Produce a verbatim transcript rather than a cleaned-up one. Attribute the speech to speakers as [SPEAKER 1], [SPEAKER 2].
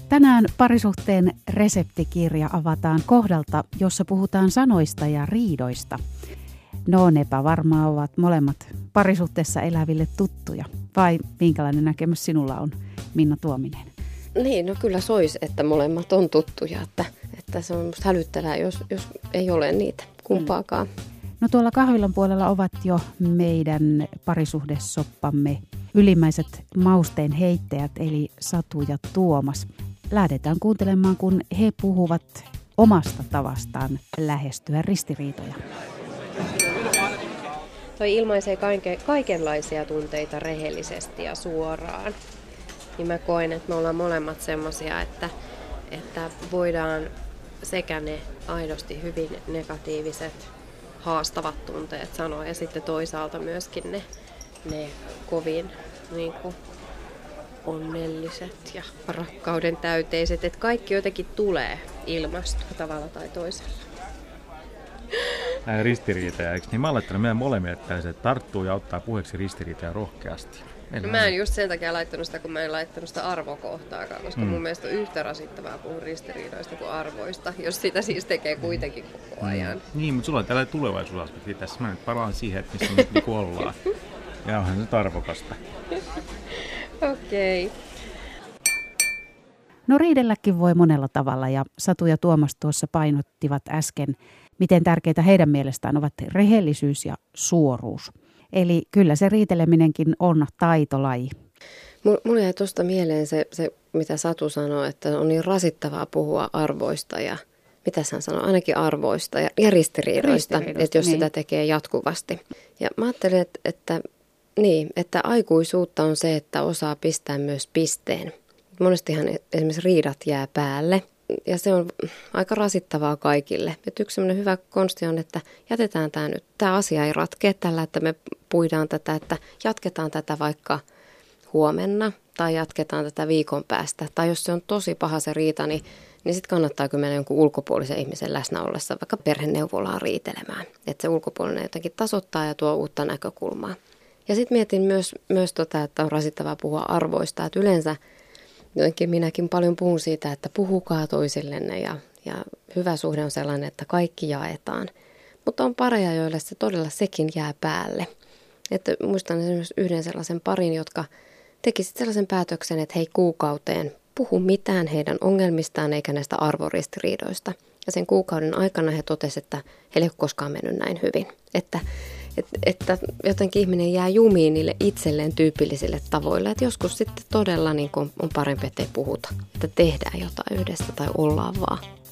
[SPEAKER 1] Tänään parisuhteen reseptikirja avataan kohdalta, jossa puhutaan sanoista ja riidoista. No nepä varmaan ovat molemmat parisuhteessa eläville tuttuja. Vai minkälainen näkemys sinulla on, Minna Tuominen?
[SPEAKER 2] Niin, no kyllä sois, että molemmat on tuttuja. Että, että se on musta hälyttävää, jos, jos ei ole niitä kumpaakaan.
[SPEAKER 1] No tuolla kahvilan puolella ovat jo meidän parisuhdessoppamme ylimmäiset mausteen heittäjät, eli Satu ja Tuomas. Lähdetään kuuntelemaan, kun he puhuvat omasta tavastaan lähestyä ristiriitoja.
[SPEAKER 2] Toi ilmaisee kaiken, kaikenlaisia tunteita rehellisesti ja suoraan. Niin mä koen, että me ollaan molemmat semmosia, että, että voidaan sekä ne aidosti hyvin negatiiviset, haastavat tunteet sanoa ja sitten toisaalta myöskin ne, ne kovin niin kuin onnelliset ja rakkauden täyteiset, että kaikki jotenkin tulee ilmastua tavalla tai toisella.
[SPEAKER 3] Näin ristiriitoja, eikö niin? Mä olen laittanut meidän molemmille, että se tarttuu ja ottaa puheeksi ristiriitoja rohkeasti.
[SPEAKER 2] No mä en just sen takia laittanut sitä, kun mä en laittanut sitä arvokohtaakaan, koska mm. mun mielestä on yhtä rasittavaa puhua ristiriidoista kuin arvoista, jos sitä siis tekee kuitenkin koko ajan. Mm.
[SPEAKER 3] Niin, mutta sulla on tällainen tulevaisuusaspekti tässä. Mä nyt palaan siihen, että missä nyt niin ollaan. Ja onhan se arvokasta.
[SPEAKER 2] Okei. Okay.
[SPEAKER 1] No riidelläkin voi monella tavalla ja Satu ja Tuomas tuossa painottivat äsken, miten tärkeitä heidän mielestään ovat rehellisyys ja suoruus. Eli kyllä se riiteleminenkin on taitolaji.
[SPEAKER 2] Mulla jäi tuosta mieleen se, se, mitä Satu sanoi, että on niin rasittavaa puhua arvoista ja mitä hän sanoi, ainakin arvoista ja, ja ristiriidoista, että jos niin. sitä tekee jatkuvasti. Ja mä ajattelin, että, että, niin, että aikuisuutta on se, että osaa pistää myös pisteen. Monestihan esimerkiksi riidat jää päälle. Ja se on aika rasittavaa kaikille. Et yksi sellainen hyvä konsti on, että jätetään tämä nyt. Tämä asia ei ratkea tällä, että me puidaan tätä, että jatketaan tätä vaikka huomenna tai jatketaan tätä viikon päästä. Tai jos se on tosi paha se riita, niin, niin sitten kannattaa kyllä mennä jonkun ulkopuolisen ihmisen läsnä ollessa vaikka perheneuvolaan riitelemään. Että se ulkopuolinen jotenkin tasoittaa ja tuo uutta näkökulmaa. Ja sitten mietin myös, myös tota, että on rasittavaa puhua arvoista, että yleensä jotenkin minäkin paljon puhun siitä, että puhukaa toisillenne ja, ja hyvä suhde on sellainen, että kaikki jaetaan. Mutta on pareja, joille se todella sekin jää päälle. Että muistan esimerkiksi yhden sellaisen parin, jotka tekisivät sellaisen päätöksen, että hei kuukauteen puhu mitään heidän ongelmistaan eikä näistä arvoristiriidoista. Ja sen kuukauden aikana he totesivat, että heille ei ole koskaan mennyt näin hyvin. Että Että, että jotenkin ihminen jää jumiin niille itselleen tyypillisille tavoille. Että joskus sitten todella niin kuin on parempi, ettei puhuta. Että tehdään jotain yhdessä tai ollaan vaan.